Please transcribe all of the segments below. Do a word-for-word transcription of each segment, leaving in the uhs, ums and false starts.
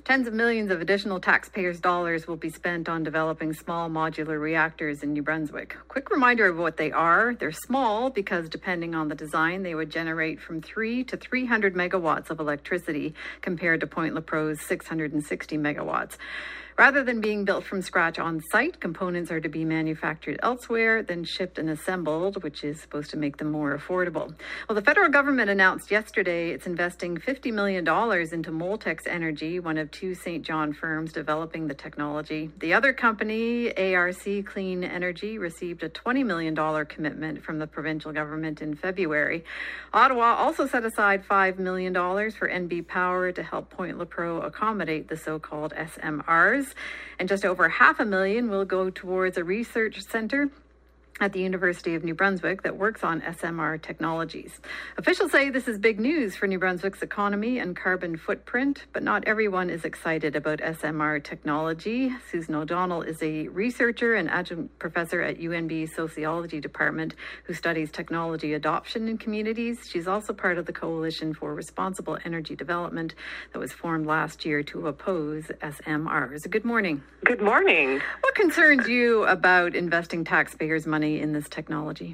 Tens of millions of additional taxpayers' dollars will be spent on developing small modular reactors in New Brunswick. Quick reminder of what they are. They're small because, depending on the design, they would generate from three to three hundred megawatts of electricity compared to Point Lepreau's six hundred sixty megawatts. Rather than being built from scratch on site, components are to be manufactured elsewhere, then shipped and assembled, which is supposed to make them more affordable. Well, the federal government announced yesterday it's investing fifty million dollars into Moltex Energy, one of two Saint John firms developing the technology. The other company, A R C Clean Energy, received a twenty million dollars commitment from the provincial government in February. Ottawa also set aside five million dollars for N B Power to help Point Lepreau accommodate the so-called S M Rs. And just over half a million will go towards a research center at the University of New Brunswick that works on S M R technologies. Officials say this is big news for New Brunswick's economy and carbon footprint, but not everyone is excited about S M R technology. Susan O'Donnell is a researcher and adjunct professor at U N B's Sociology Department who studies technology adoption in communities. She's also part of the Coalition for Responsible Energy Development that was formed last year to oppose S M Rs. Good morning. Good morning. What concerns you about investing taxpayers' money in this technology?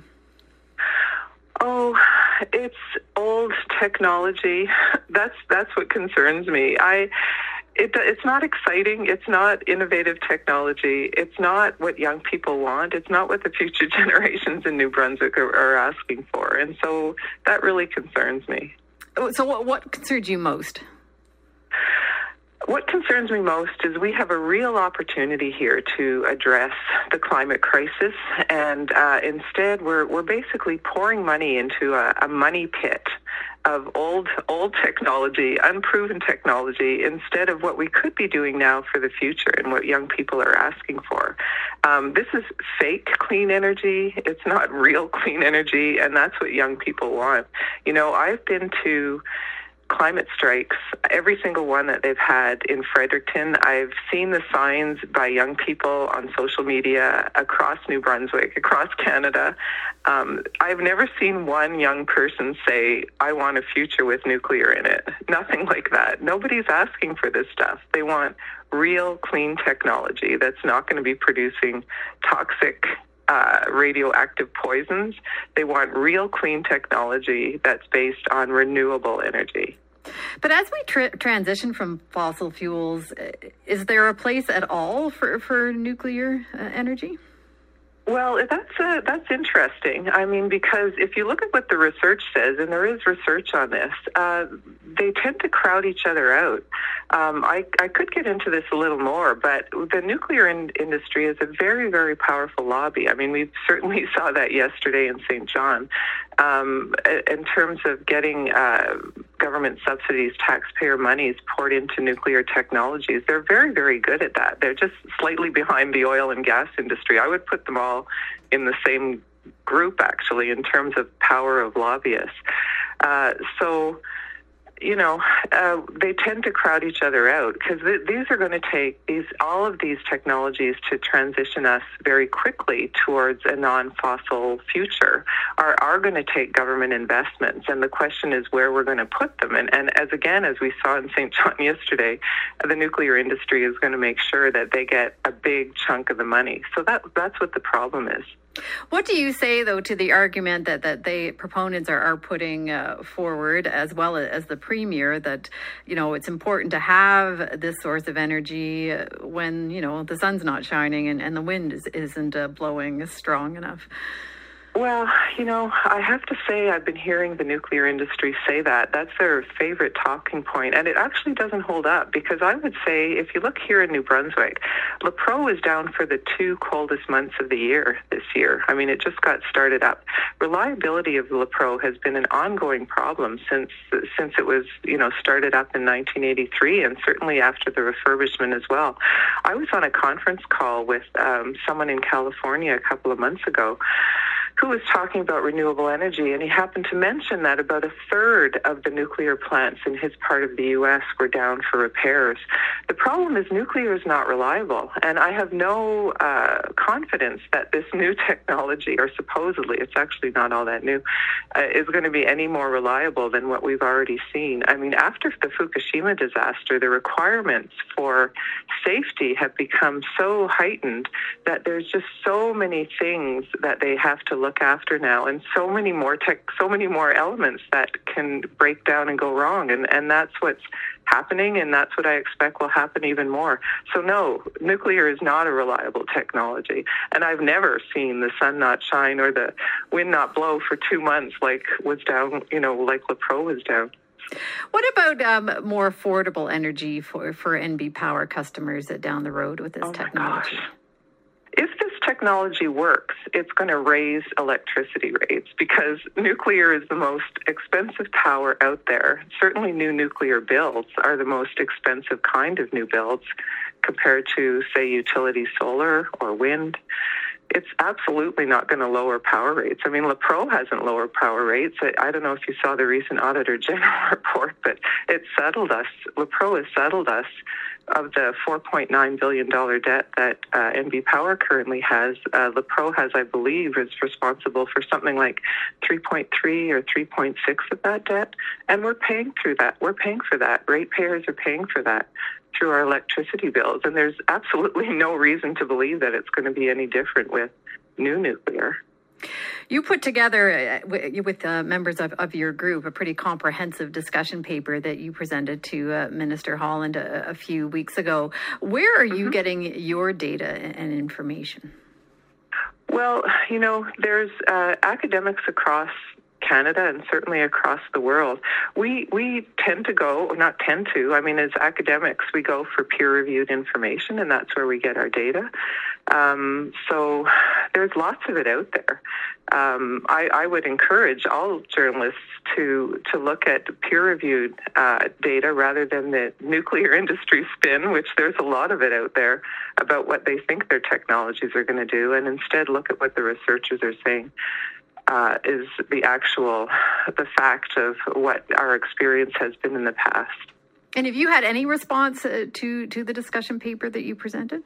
Oh, it's old technology. That's that's what concerns me. I it it's not exciting. It's not innovative technology. It's not what young people want. It's not what the future generations in New Brunswick are, are asking for. And so that really concerns me. So what what concerns you most? What concerns me most is we have a real opportunity here to address the climate crisis, and uh, instead we're we're basically pouring money into a, a money pit of old old technology, unproven technology, instead of what we could be doing now for the future and what young people are asking for. Um, this is fake clean energy. It's not real clean energy, and that's what young people want. You know, I've been to climate strikes, every single one that they've had in Fredericton. I've seen the signs by young people on social media across New Brunswick, across Canada. Um, I've never seen one young person say, I want a future with nuclear in it. Nothing like that. Nobody's asking for this stuff. They want real clean technology that's not going to be producing toxic Uh, radioactive poisons. They want real clean technology that's based on renewable energy. But as we tra- transition from fossil fuels, is there a place at all for, for nuclear uh, energy? Well, that's uh, that's interesting. I mean, because if you look at what the research says, and there is research on this, uh, they tend to crowd each other out. Um, I, I could get into this a little more, but the nuclear in- industry is a very, very powerful lobby. I mean, we certainly saw that yesterday in Saint John. Um, in terms of getting uh, government subsidies, taxpayer monies poured into nuclear technologies, they're very, very good at that. They're just slightly behind the oil and gas industry. I would put them all in the same group, actually, in terms of power of lobbyists. Uh, so, you know, uh, they tend to crowd each other out because th- these are going to take these all of these technologies to transition us very quickly towards a non-fossil future are, are going to take government investments. And the question is where we're going to put them. And, and as again, as we saw in Saint John yesterday, the nuclear industry is going to make sure that they get a big chunk of the money. So that that's what the problem is. What do you say, though, to the argument that, that they proponents are, are putting uh, forward, as well as the Premier, that, you know, it's important to have this source of energy when, you know, the sun's not shining and, and the wind is, isn't uh, blowing strong enough? Well, you know, I have to say I've been hearing the nuclear industry say that. That's their favorite talking point, and it actually doesn't hold up because I would say if you look here in New Brunswick, Lepreau is down for the two coldest months of the year this year. I mean, it just got started up. Reliability of Lepreau has been an ongoing problem since since it was, you know, started up in nineteen eighty-three and certainly after the refurbishment as well. I was on a conference call with um, someone in California a couple of months ago who was talking about renewable energy, and he happened to mention that about a third of the nuclear plants in his part of the U S were down for repairs. The problem is nuclear is not reliable, and I have no uh, confidence that this new technology, or supposedly, it's actually not all that new, uh, is going to be any more reliable than what we've already seen. I mean, after the Fukushima disaster, the requirements for safety have become so heightened that there's just so many things that they have to look after now, and so many more tech, so many more elements that can break down and go wrong, and and that's what's happening, and that's what I expect will happen even more. So no, nuclear is not a reliable technology, and I've never seen the sun not shine or the wind not blow for two months like was down, you know, like LaPro was down. What about um, more affordable energy for, for N B Power customers down the road with this oh technology? My gosh. If this technology works, it's going to raise electricity rates because nuclear is the most expensive power out there. Certainly new nuclear builds are the most expensive kind of new builds compared to, say, utility solar or wind. It's absolutely not going to lower power rates. I mean, LaPro hasn't lowered power rates. I, I don't know if you saw the recent Auditor General report, but it settled us. LaPro has settled us of the four point nine billion dollars debt that uh, N B Power currently has. Uh, LaPro has, I believe, is responsible for something like three point three or three point six of that debt, and we're paying through that. We're paying for that. Ratepayers are paying for that through our electricity bills, and there's absolutely no reason to believe that it's going to be any different with new nuclear. You put together uh, with uh, members of, of your group a pretty comprehensive discussion paper that you presented to uh, Minister Holland a, a few weeks ago. Where are you mm-hmm. getting your data and information? Well, you know, there's uh, academics across Canada and certainly across the world. We we tend to go, or not tend to, I mean, as academics, we go for peer-reviewed information, and that's where we get our data. Um, so there's lots of it out there. Um, I, I would encourage all journalists to to look at peer-reviewed uh, data rather than the nuclear industry spin, which there's a lot of it out there about what they think their technologies are going to do, and instead look at what the researchers are saying. Uh, is the actual, the fact of what our experience has been in the past. And have you had any response uh, to, to the discussion paper that you presented?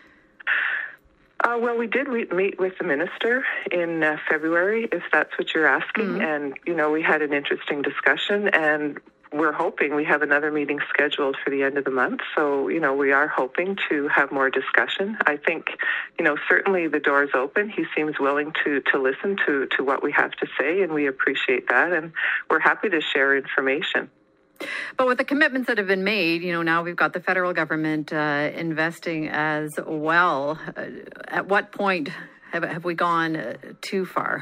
Uh, well, we did re- meet with the minister in uh, February, if that's what you're asking. Mm-hmm. And, you know, we had an interesting discussion, and we're hoping we have another meeting scheduled for the end of the month. So, you know, we are hoping to have more discussion. I think, you know, certainly the door is open. He seems willing to, to listen to, to what we have to say, and we appreciate that. And we're happy to share information. But with the commitments that have been made, you know, now we've got the federal government uh, investing as well. Uh, at what point have, have we gone uh, too far?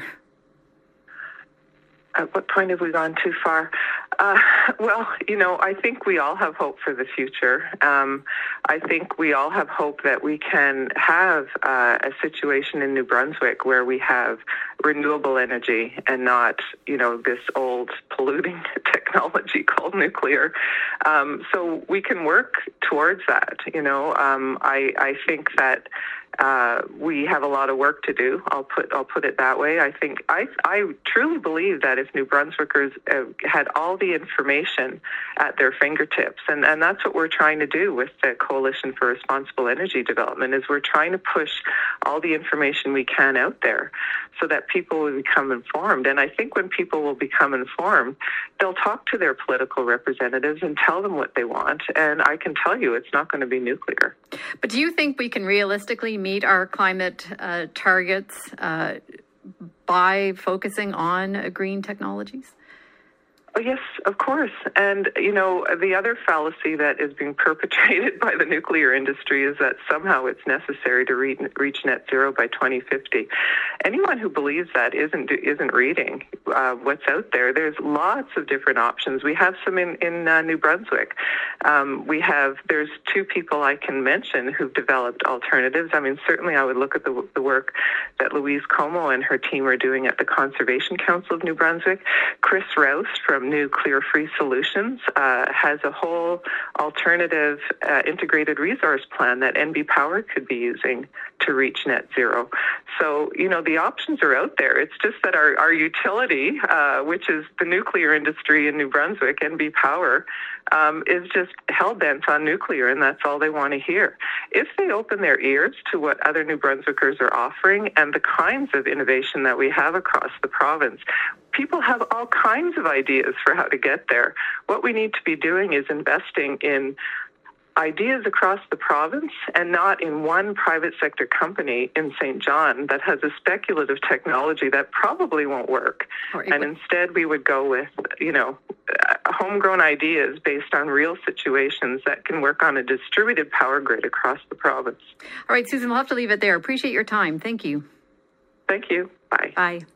At what point have we gone too far? Uh, well, you know, I think we all have hope for the future. Um, I think we all have hope that we can have uh, a situation in New Brunswick where we have renewable energy and not, you know, this old polluting technology called nuclear. Um, so we can work towards that. You know, um, I, I think that Uh, we have a lot of work to do. I'll put I'll put it that way. I think I I truly believe that if New Brunswickers uh, had all the information at their fingertips, and, and that's what we're trying to do with the Coalition for Responsible Energy Development, is we're trying to push all the information we can out there so that people will become informed. And I think when people will become informed, they'll talk to their political representatives and tell them what they want. And I can tell you it's not going to be nuclear. But do you think we can realistically meet our climate uh, targets uh, by focusing on uh, green technologies? Oh, yes, of course. And, you know, the other fallacy that is being perpetrated by the nuclear industry is that somehow it's necessary to re- reach net zero by twenty fifty. Anyone who believes that isn't isn't reading uh, what's out there. There's lots of different options. We have some in, in uh, New Brunswick. Um, we have, there's two people I can mention who've developed alternatives. I mean, certainly I would look at the, the work that Louise Como and her team are doing at the Conservation Council of New Brunswick. Chris Rouse from from New Clear Free Solutions uh, has a whole alternative uh, integrated resource plan that N B Power could be using to reach net zero. So, you know, the options are out there. It's just that our, our utility, uh, which is the nuclear industry in New Brunswick, N B Power, um, is just hell-bent on nuclear, and that's all they want to hear. If they open their ears to what other New Brunswickers are offering and the kinds of innovation that we have across the province, people have all kinds of ideas for how to get there. What we need to be doing is investing in ideas across the province and not in one private sector company in Saint John that has a speculative technology that probably won't work. Right. And instead we would go with, you know, homegrown ideas based on real situations that can work on a distributed power grid across the province. All right, Susan, we'll have to leave it there. Appreciate your time. Thank you. Thank you. Bye. Bye.